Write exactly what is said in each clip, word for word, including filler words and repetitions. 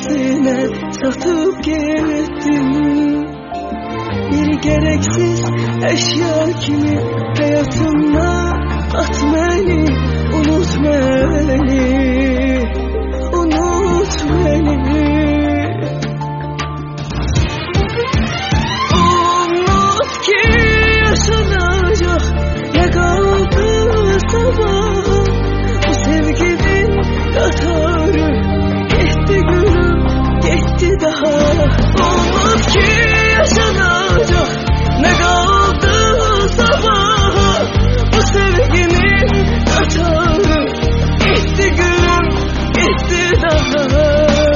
başkasına satıp gittin. Bir gereksiz eşya kimi hayatımdan at beni, unut beni, unut beni. Unut ki yaşanacak ne kaldı sabaha. Bu sevginin katarı gitti gülüm, gitti daha. Unut ki yaşanacak ne kaldı sabaha. Bu sevginin katarı gitti gülüm, gitti daha.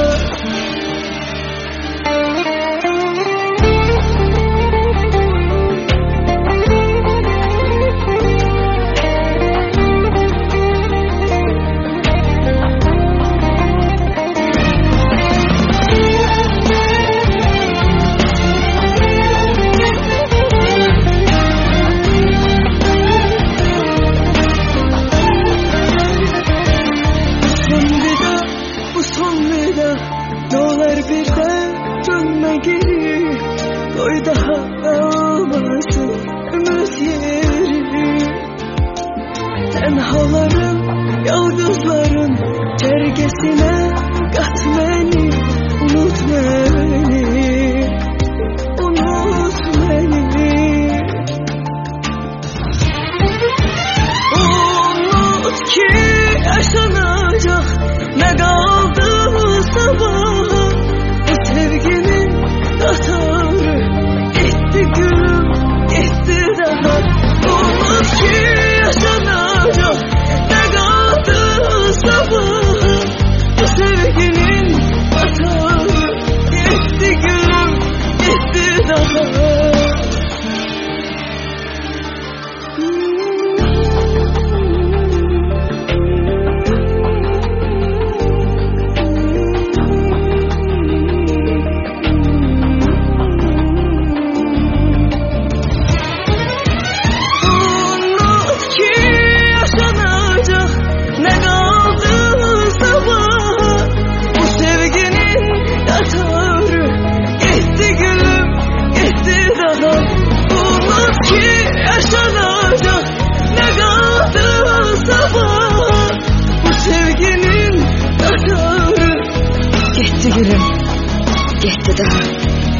Dolar birden dönme geri, koy daha almasın ümit yeri. Tenhaların, yıldızların çergesine kat beni, unut beni, unut beni. Unut ki yaşanacak ne kaldı sabaha. Bu sevginin katarı gitti gülüm, gitti daha. Unut ki yaşanacak ne kaldı sabaha. Bu sevginin katarı gitti gülüm, gitti daha. Gitti gülüm, gitti daha.